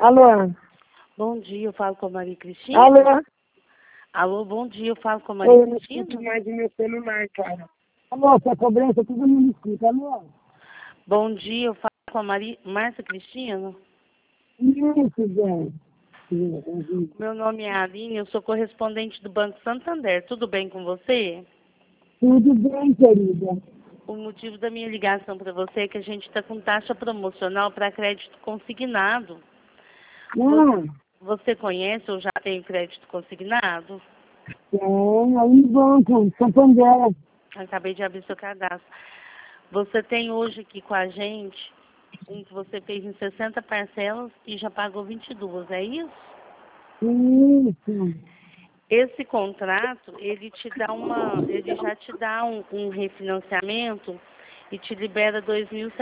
Alô? Bom dia, eu falo com a Maria Cristina. Alô? Alô, bom dia, eu falo com a Oi, Maria eu não Cristina. escuto mais do meu celular, cara. Alô, sua cobrança, todo mundo escuta. Alô? Bom dia, eu falo com a Márcia Cristina. Isso, gente. Meu nome é Aline, eu sou correspondente do Banco Santander. Tudo bem com você? Tudo bem, querida. O motivo da minha ligação para você é que a gente está com taxa promocional para crédito consignado. Não, Você conhece ou já tem crédito consignado? tem aí no banco, Santander. Acabei de abrir seu cadastro. Você tem hoje aqui com a gente um que você fez em 60 parcelas e já pagou 22, é isso? Isso. Esse contrato, ele já te dá um refinanciamento e te libera R$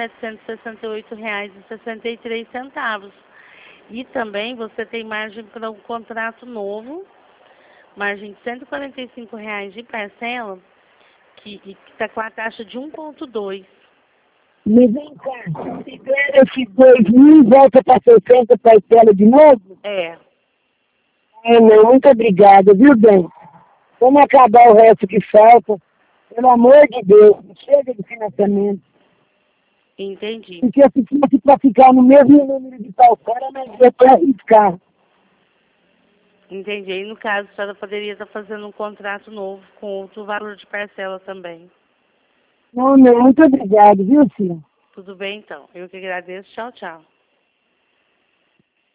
2.768,63. E também você tem margem para um contrato novo, margem de R$ 145 de parcela, que está com a taxa de 1,2. Mas vem cá, se der esse 2.000 volta para 60 parcela de novo? É, Não, muito obrigada, viu, bem? Vamos acabar o resto que falta. Pelo amor de Deus, chega de financiamento. entendi. Porque se fosse para ficar no mesmo número de tal cara, mas é para arriscar. Entendi. E no caso, a senhora poderia estar fazendo um contrato novo com outro valor de parcela também. Não, muito obrigado, viu, filha? Tudo bem, então. Eu que agradeço. Tchau, tchau.